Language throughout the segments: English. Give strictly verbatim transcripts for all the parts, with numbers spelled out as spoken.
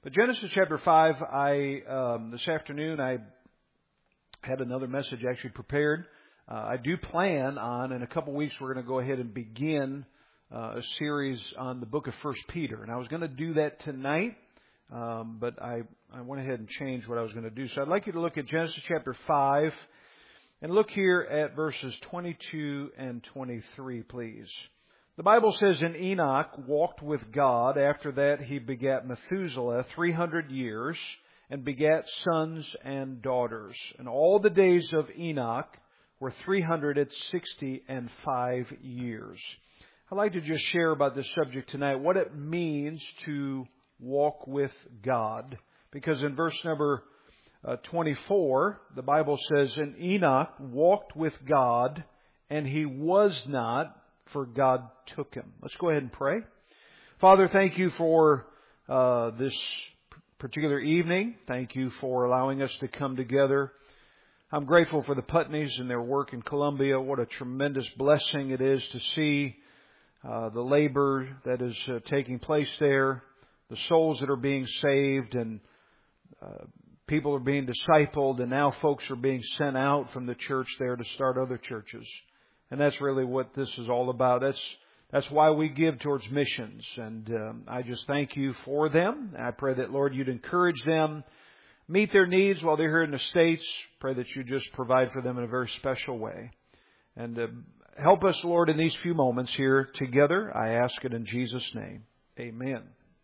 But Genesis chapter five, I um, this afternoon I had another message actually prepared. Uh, I do plan on, in a couple weeks, we're going to go ahead and begin uh, a series on the book of First Peter. And I was going to do that tonight, um, but I, I went ahead and changed what I was going to do. So I'd like you to look at Genesis chapter five and look here at verses twenty-two and twenty-three, please. The Bible says, "And Enoch walked with God. After that he begat Methuselah three hundred years, and begat sons and daughters. And all the days of Enoch were three hundred and sixty and five years." I'd like to just share about this subject tonight, what it means to walk with God. Because in verse number uh, twenty-four, the Bible says, "And Enoch walked with God, and he was not, for God took him." Let's go ahead and pray. Father, thank you for uh, this particular evening. Thank you for allowing us to come together. I'm grateful for the Putneys and their work in Columbia. What a tremendous blessing it is to see uh, the labor that is uh, taking place there, the souls that are being saved, and uh, people are being discipled, and now folks are being sent out from the church there to start other churches. And that's really what this is all about. That's that's why we give towards missions. And um, I just thank you for them. I pray that, Lord, you'd encourage them, meet their needs while they're here in the States. Pray that you just provide for them in a very special way. And uh, help us, Lord, in these few moments here together. I ask it in Jesus' name. Amen.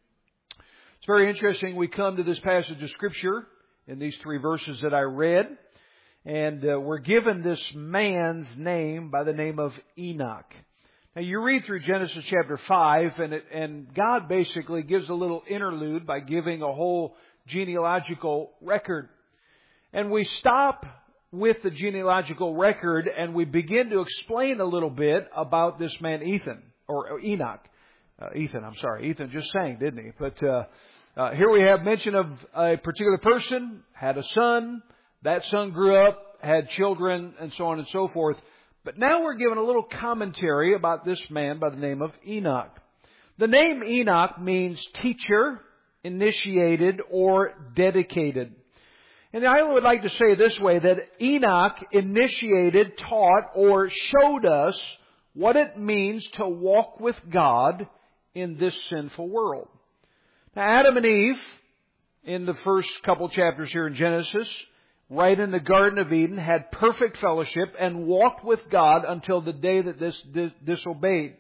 It's very interesting. We come to this passage of Scripture in these three verses that I read. And uh, we're given this man's name by the name of Enoch. Now you read through Genesis chapter five, and it, and God basically gives a little interlude by giving a whole genealogical record. And we stop with the genealogical record, and we begin to explain a little bit about this man Ethan, or, or Enoch. Uh, Ethan, I'm sorry. Ethan just sang, didn't he? But uh, uh, here we have mention of a particular person, had a son. That son grew up, had children, and so on and so forth. But now we're given a little commentary about this man by the name of Enoch. The name Enoch means teacher, initiated, or dedicated. And I would like to say it this way, that Enoch initiated, taught, or showed us what it means to walk with God in this sinful world. Now, Adam and Eve, in the first couple chapters here in Genesis, right in the Garden of Eden, had perfect fellowship and walked with God until the day that this dis- disobeyed.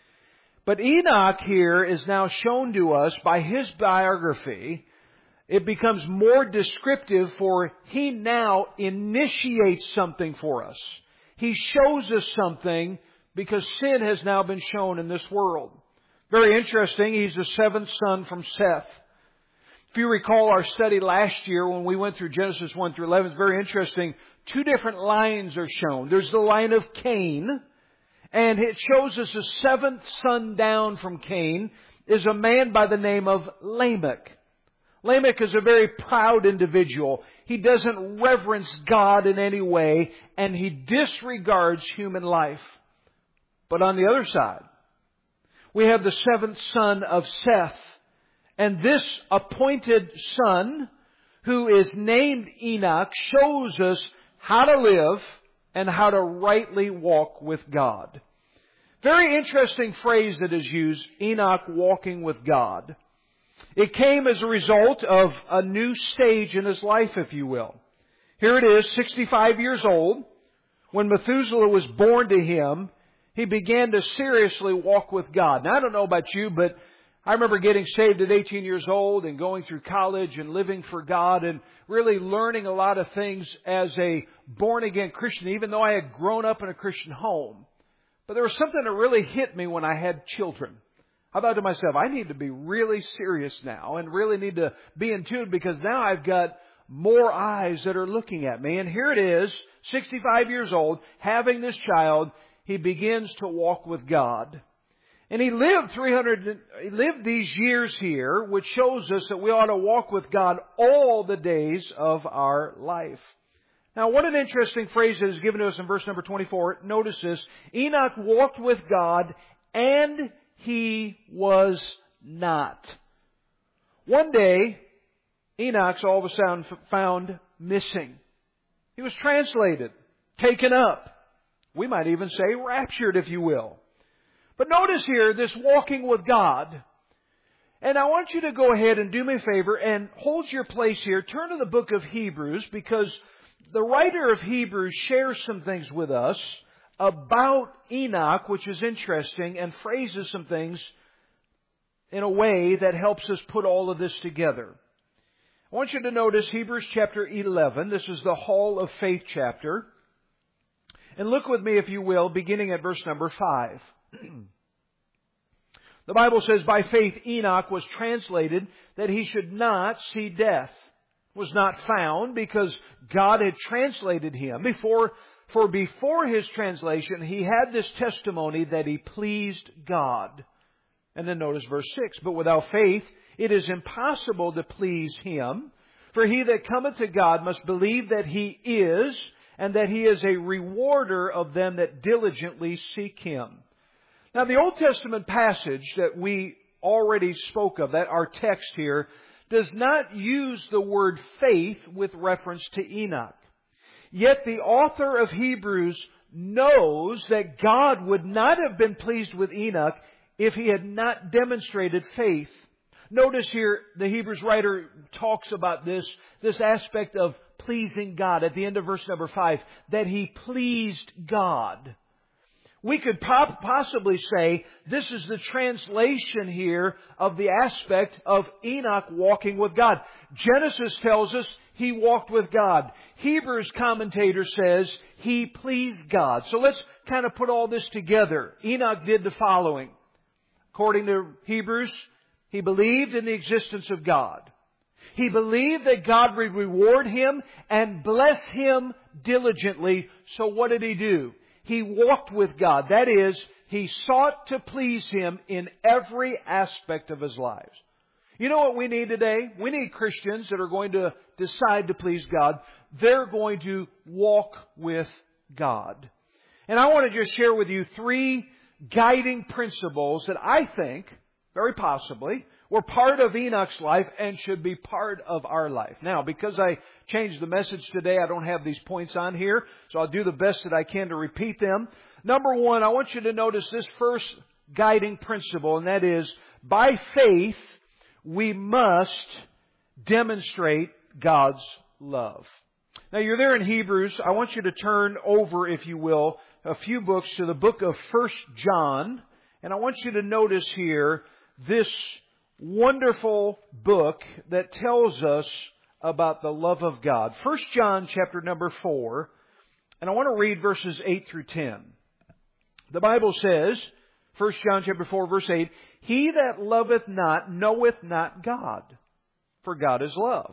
But Enoch here is now shown to us by his biography. It becomes more descriptive, for he now initiates something for us. He shows us something because sin has now been shown in this world. Very interesting. He's the seventh son from Seth. If you recall our study last year when we went through Genesis one through eleven, it's very interesting. Two different lines are shown. There's the line of Cain, and it shows us the seventh son down from Cain is a man by the name of Lamech. Lamech is a very proud individual. He doesn't reverence God in any way, and he disregards human life. But on the other side, we have the seventh son of Seth. And this appointed son, who is named Enoch, shows us how to live and how to rightly walk with God. Very interesting phrase that is used, Enoch walking with God. It came as a result of a new stage in his life, if you will. Here it is, sixty-five years old. When Methuselah was born to him, he began to seriously walk with God. Now, I don't know about you, but I remember getting saved at eighteen years old and going through college and living for God and really learning a lot of things as a born-again Christian, even though I had grown up in a Christian home. But there was something that really hit me when I had children. I thought to myself, I need to be really serious now and really need to be in tune, because now I've got more eyes that are looking at me. And here it is, sixty-five years old, having this child, he begins to walk with God. And he lived three hundred, he lived these years here, which shows us that we ought to walk with God all the days of our life. Now, what an interesting phrase that is given to us in verse number twenty-four. Notice this. Enoch walked with God, and he was not. One day, Enoch's all of a sudden found missing. He was translated, taken up. We might even say raptured, if you will. But notice here, this walking with God. And I want you to go ahead and do me a favor and hold your place here. Turn to the book of Hebrews, because the writer of Hebrews shares some things with us about Enoch, which is interesting, and phrases some things in a way that helps us put all of this together. I want you to notice Hebrews chapter eleven. This is the Hall of Faith chapter. And look with me, if you will, beginning at verse number five. The Bible says, by faith Enoch was translated that he should not see death. Was not found because God had translated him. Before, for before his translation, he had this testimony that he pleased God. And then notice verse six. But without faith, it is impossible to please Him. For he that cometh to God must believe that He is, and that He is a rewarder of them that diligently seek Him. Now, the Old Testament passage that we already spoke of, that our text here, does not use the word faith with reference to Enoch. Yet the author of Hebrews knows that God would not have been pleased with Enoch if he had not demonstrated faith. Notice here, the Hebrews writer talks about this, this aspect of pleasing God at the end of verse number five, that he pleased God. We could possibly say this is the translation here of the aspect of Enoch walking with God. Genesis tells us he walked with God. Hebrews commentator says he pleased God. So let's kind of put all this together. Enoch did the following. According to Hebrews, he believed in the existence of God. He believed that God would reward him and bless him diligently. So what did he do? He walked with God. That is, he sought to please Him in every aspect of his lives. You know what we need today? We need Christians that are going to decide to please God. They're going to walk with God. And I want to just share with you three guiding principles that I think, very possibly, were part of Enoch's life and should be part of our life. Now, because I changed the message today, I don't have these points on here, so I'll do the best that I can to repeat them. Number one, I want you to notice this first guiding principle, and that is, by faith, we must demonstrate God's love. Now, you're there in Hebrews. I want you to turn over, if you will, a few books to the book of First John, and I want you to notice here this wonderful book that tells us about the love of God. First John chapter number four, and I want to read verses eight through ten. The Bible says, First John chapter four, verse eight, he that loveth not knoweth not God, for God is love.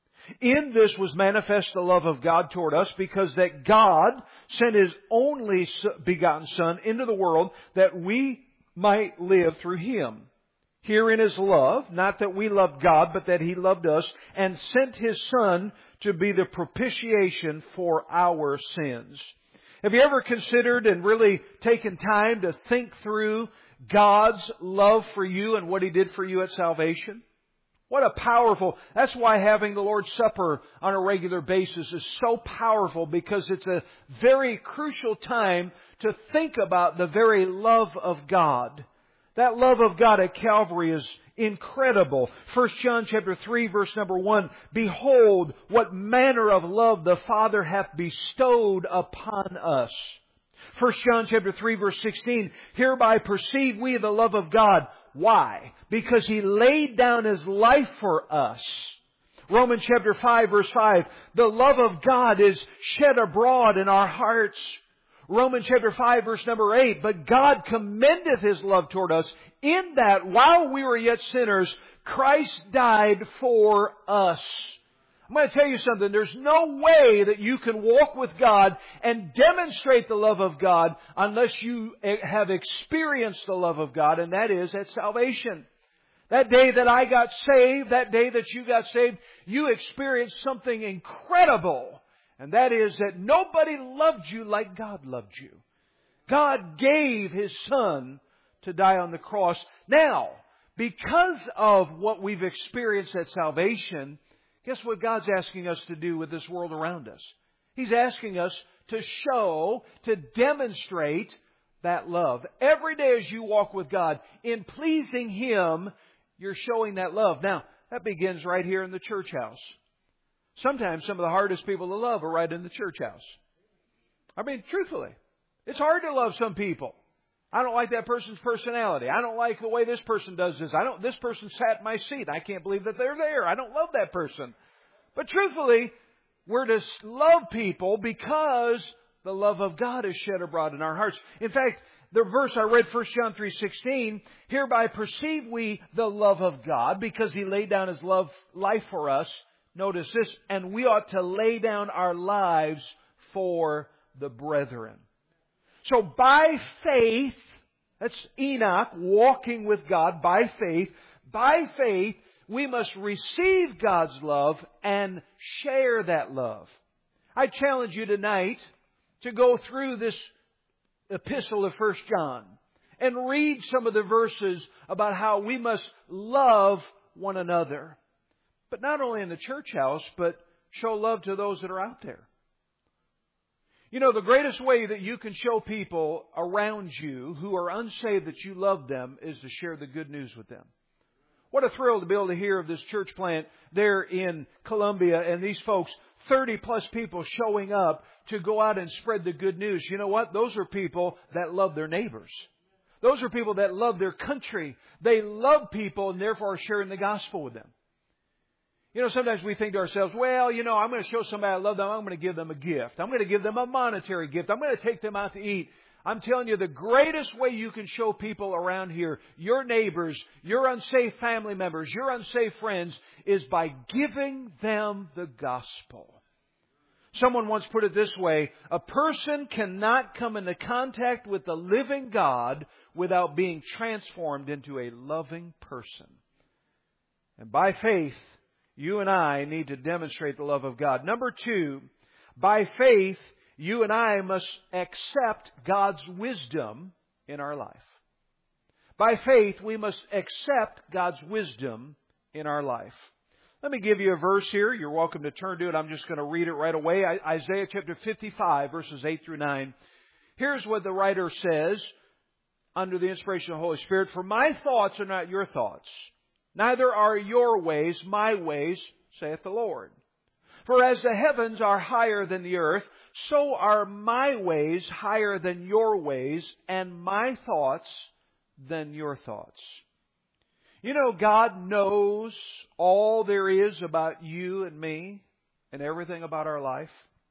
In this was manifest the love of God toward us, because that God sent His only begotten Son into the world that we might live through Him. Herein is love, not that we loved God, but that He loved us and sent His Son to be the propitiation for our sins. Have you ever considered and really taken time to think through God's love for you and what He did for you at salvation? What a powerful, that's why having the Lord's Supper on a regular basis is so powerful, because it's a very crucial time to think about the very love of God. That love of God at Calvary is incredible. First John chapter three, verse number one. Behold, what manner of love the Father hath bestowed upon us. First John chapter three, verse sixteen. Hereby perceive we the love of God. Why? Because He laid down His life for us. Romans chapter five, verse five. The love of God is shed abroad in our hearts. Romans chapter five, verse number eight. But God commendeth His love toward us, in that while we were yet sinners, Christ died for us. I'm going to tell you something. There's no way that you can walk with God and demonstrate the love of God unless you have experienced the love of God, and that is at salvation. That day that I got saved, that day that you got saved, you experienced something incredible. And that is that nobody loved you like God loved you. God gave His Son to die on the cross. Now, because of what we've experienced at salvation, Guess what God's asking us to do with this world around us? He's asking us to show, to demonstrate that love. Every day as you walk with God, in pleasing Him, you're showing that love. Now, that begins right here in the church house. Sometimes some of the hardest people to love are right in the church house. I mean, truthfully, it's hard to love some people. I don't like that person's personality. I don't like the way this person does this. I don't, this person sat in my seat. I can't believe that they're there. I don't love that person. But truthfully, we're to love people because the love of God is shed abroad in our hearts. In fact, the verse I read, First John three sixteen, hereby perceive we the love of God because He laid down His love, life for us. Notice this, and we ought to lay down our lives for the brethren. So by faith, that's Enoch walking with God by faith. By faith, we must receive God's love and share that love. I challenge you tonight to go through this epistle of First John and read some of the verses about how we must love one another. But not only in the church house, but show love to those that are out there. You know, the greatest way that you can show people around you who are unsaved that you love them is to share the good news with them. What a thrill to be able to hear of this church plant there in Columbia and these folks, thirty plus people showing up to go out and spread the good news. You know what? Those are people that love their neighbors. Those are people that love their country. They love people and therefore are sharing the gospel with them. You know, sometimes we think to ourselves, well, you know, I'm going to show somebody I love them. I'm going to give them a gift. I'm going to give them a monetary gift. I'm going to take them out to eat. I'm telling you, the greatest way you can show people around here, your neighbors, your unsafe family members, your unsafe friends, is by giving them the gospel. Someone once put it this way, a person cannot come into contact with the living God without being transformed into a loving person. And by faith, you and I need to demonstrate the love of God. Number two, by faith, you and I must accept God's wisdom in our life. By faith, we must accept God's wisdom in our life. Let me give you a verse here. You're welcome to turn to it. I'm just going to read it right away. Isaiah chapter fifty-five, verses eight through nine. Here's what the writer says under the inspiration of the Holy Spirit. For my thoughts are not your thoughts, neither are your ways my ways, saith the Lord. For as the heavens are higher than the earth, so are my ways higher than your ways, and my thoughts than your thoughts. You know, God knows all there is about you and me and everything about our life.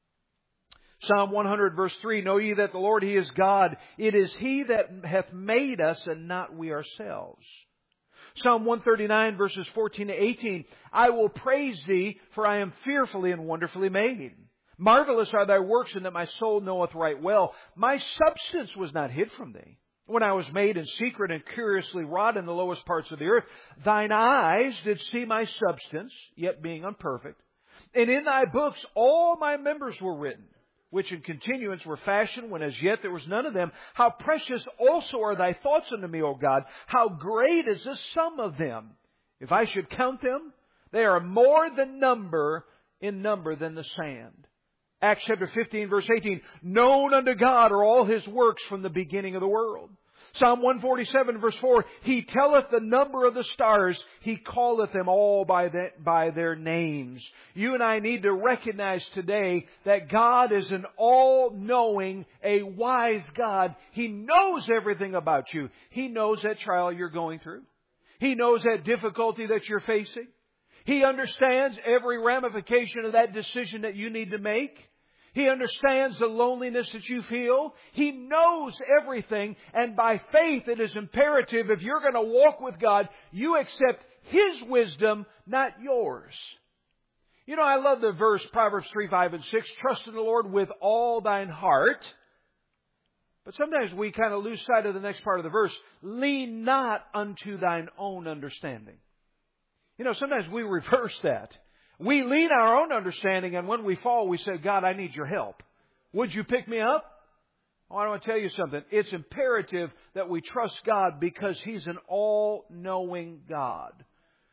Psalm one hundred verse three, know ye that the Lord, He is God. It is He that hath made us and not we ourselves. Psalm one thirty-nine verses fourteen to eighteen, I will praise Thee, for I am fearfully and wonderfully made. Marvelous are Thy works, and that my soul knoweth right well. My substance was not hid from Thee, when I was made in secret and curiously wrought in the lowest parts of the earth. Thine eyes did see my substance, yet being imperfect. And in Thy books all my members were written, which in continuance were fashioned, when as yet there was none of them. How precious also are Thy thoughts unto me, O God! How great is the sum of them! If I should count them, they are more than number, in number than the sand. Acts chapter fifteen, verse eighteen, known unto God are all His works from the beginning of the world. Psalm one forty-seven, verse four, He telleth the number of the stars, He calleth them all by, the, by their names. You and I need to recognize today that God is an all-knowing, a wise God. He knows everything about you. He knows that trial you're going through. He knows that difficulty that you're facing. He understands every ramification of that decision that you need to make. He understands the loneliness that you feel. He knows everything. And by faith, it is imperative, if you're going to walk with God, you accept His wisdom, not yours. You know, I love the verse, Proverbs three, five, and six. Trust in the Lord with all thine heart. But sometimes we kind of lose sight of the next part of the verse. Lean not unto thine own understanding. You know, sometimes we reverse that. We lean our own understanding, and when we fall, we say, God, I need your help. Would you pick me up? Oh, I want to tell you something. It's imperative that we trust God because He's an all-knowing God.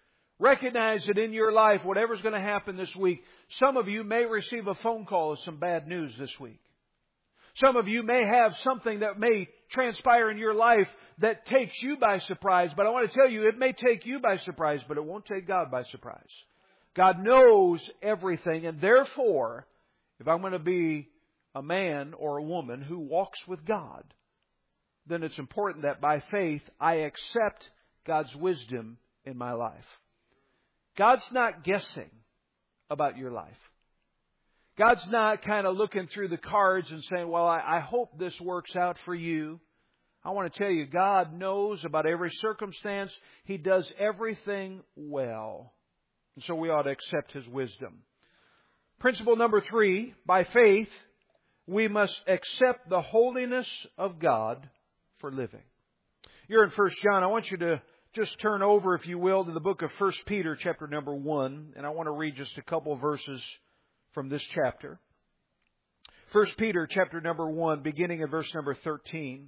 Recognize that in your life, whatever's going to happen this week, some of you may receive a phone call with some bad news this week. Some of you may have something that may transpire in your life that takes you by surprise. But I want to tell you, it may take you by surprise, but it won't take God by surprise. God knows everything, and therefore, if I'm going to be a man or a woman who walks with God, then it's important that by faith I accept God's wisdom in my life. God's not guessing about your life. God's not kind of looking through the cards and saying, well, I, I hope this works out for you. I want to tell you, God knows about every circumstance. He does everything well. And so we ought to accept His wisdom. Principle number three, by faith, we must accept the holiness of God for living. You're in First John. I want you to just turn over, if you will, to the book of First Peter, chapter number one. And I want to read just a couple of verses from this chapter. First Peter, chapter number one, beginning at verse number thirteen.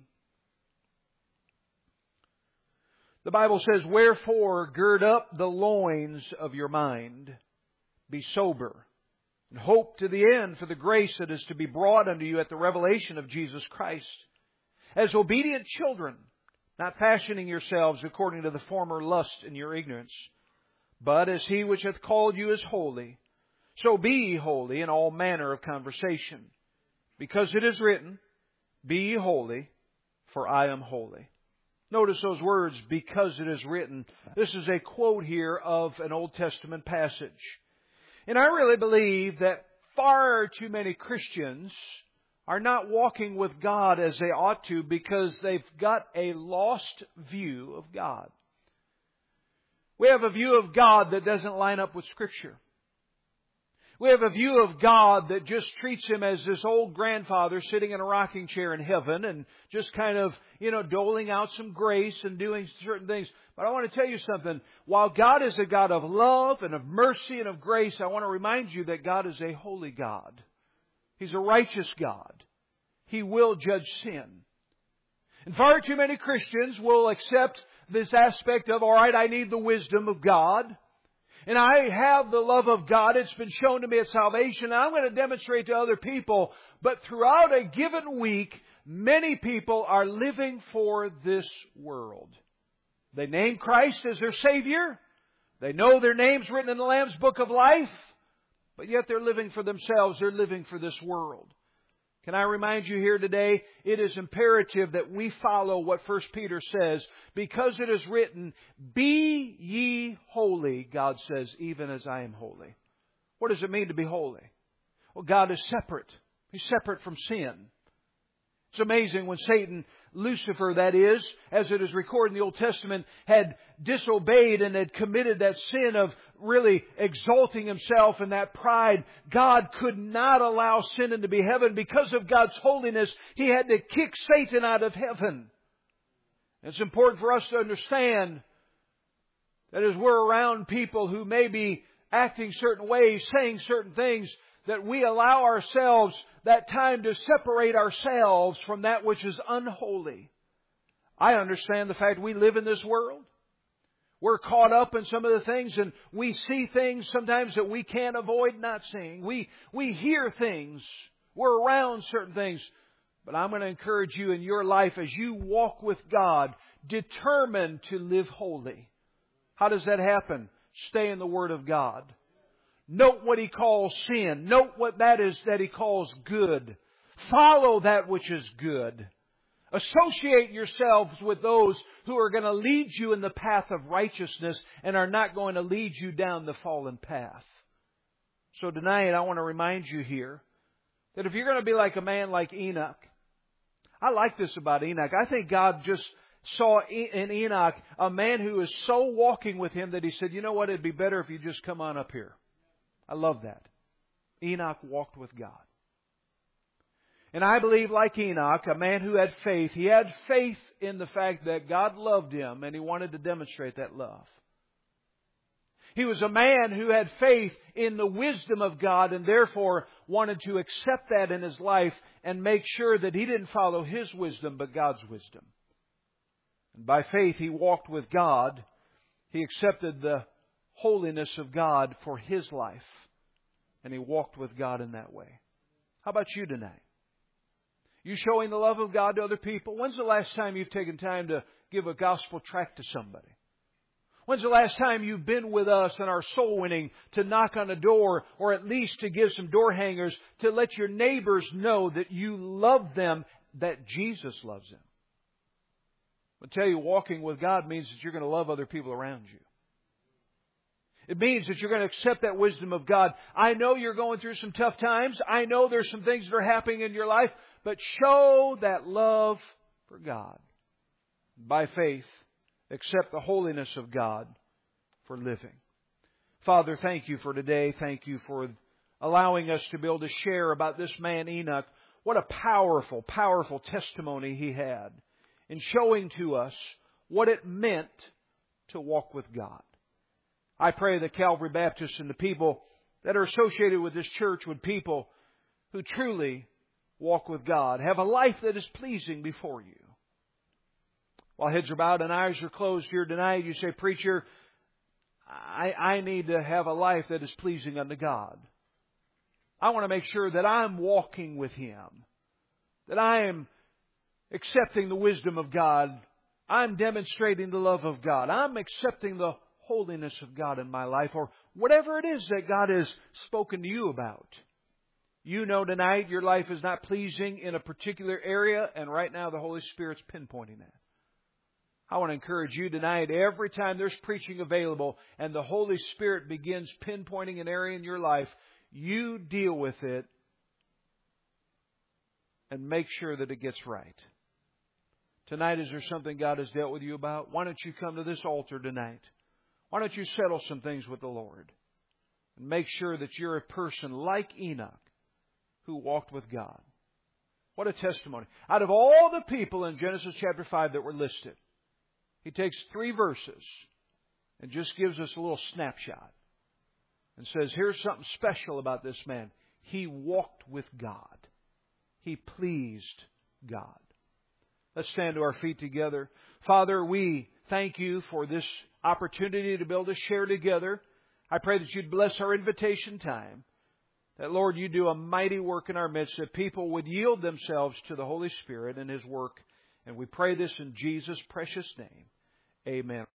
The Bible says, wherefore gird up the loins of your mind, be sober, and hope to the end for the grace that is to be brought unto you at the revelation of Jesus Christ. As obedient children, not fashioning yourselves according to the former lust in your ignorance, but as He which hath called you is holy, so be ye holy in all manner of conversation. Because it is written, be ye holy, for I am holy. Notice those words, because it is written. This is a quote here of an Old Testament passage. And I really believe that far too many Christians are not walking with God as they ought to because they've got a lost view of God. We have a view of God that doesn't line up with Scripture. We have a view of God that just treats Him as this old grandfather sitting in a rocking chair in heaven and just kind of, you know, doling out some grace and doing certain things. But I want to tell you something. While God is a God of love and of mercy and of grace, I want to remind you that God is a holy God. He's a righteous God. He will judge sin. And far too many Christians will accept this aspect of, all right, I need the wisdom of God. And I have the love of God. It's been shown to me at salvation. And I'm going to demonstrate to other people. But throughout a given week, many people are living for this world. They name Christ as their Savior. They know their name's written in the Lamb's Book of Life. But yet they're living for themselves. They're living for this world. Can I remind you here today, it is imperative that we follow what First Peter says. Because it is written, be ye holy, God says, even as I am holy. What does it mean to be holy? Well, God is separate. He's separate from sin. It's amazing when Satan, Lucifer that is, as it is recorded in the Old Testament, had disobeyed and had committed that sin of really exalting himself in that pride. God could not allow sin into be heaven. Because of God's holiness, He had to kick Satan out of heaven. It's important for us to understand that as we're around people who may be acting certain ways, saying certain things, that we allow ourselves that time to separate ourselves from that which is unholy. I understand the fact we live in this world. We're caught up in some of the things, and we see things sometimes that we can't avoid not seeing. We, we hear things. We're around certain things. But I'm going to encourage you in your life as you walk with God, determined to live holy. How does that happen? Stay in the Word of God. Note what He calls sin. Note what that is that He calls good. Follow that which is good. Associate yourselves with those who are going to lead you in the path of righteousness and are not going to lead you down the fallen path. So tonight I want to remind you here that if you're going to be like a man like Enoch, I like this about Enoch. I think God just saw in Enoch a man who is so walking with Him that He said, you know what, it'd be better if you just come on up here. I love that. Enoch walked with God. And I believe, like Enoch, a man who had faith, he had faith in the fact that God loved him and he wanted to demonstrate that love. He was a man who had faith in the wisdom of God and therefore wanted to accept that in his life and make sure that he didn't follow his wisdom but God's wisdom. And by faith he walked with God. He accepted the holiness of God for his life. And he walked with God in that way. How about you tonight? You showing the love of God to other people? When's the last time you've taken time to give a gospel tract to somebody? When's the last time you've been with us in our soul winning to knock on a door, or at least to give some door hangers to let your neighbors know that you love them, that Jesus loves them? I'll tell you, walking with God means that you're going to love other people around you. It means that you're going to accept that wisdom of God. I know you're going through some tough times. I know there's some things that are happening in your life, but show that love for God. By faith, accept the holiness of God for living. Father, thank you for today. Thank you for allowing us to be able to share about this man Enoch. What a powerful, powerful testimony he had in showing to us what it meant to walk with God. I pray that Calvary Baptist and the people that are associated with this church would people who truly walk with God, have a life that is pleasing before you. While heads are bowed and eyes are closed here tonight, you say, Preacher, I, I need to have a life that is pleasing unto God. I want to make sure that I'm walking with Him, that I am accepting the wisdom of God. I'm demonstrating the love of God. I'm accepting the holiness of God in my life, or whatever it is that God has spoken to you about. You know tonight your life is not pleasing in a particular area, and right now the Holy Spirit's pinpointing that. I want to encourage you tonight, every time there's preaching available and the Holy Spirit begins pinpointing an area in your life, you deal with it and make sure that it gets right. Tonight, is there something God has dealt with you about? Why don't you come to this altar tonight? Why don't you settle some things with the Lord and make sure that you're a person like Enoch who walked with God? What a testimony. Out of all the people in Genesis chapter five that were listed, he takes three verses and just gives us a little snapshot and says, here's something special about this man. He walked with God. He pleased God. Let's stand to our feet together. Father, we thank you for this opportunity to be able to share together. I pray that you'd bless our invitation time. That, Lord, you do a mighty work in our midst, that people would yield themselves to the Holy Spirit and His work. And we pray this in Jesus' precious name. Amen.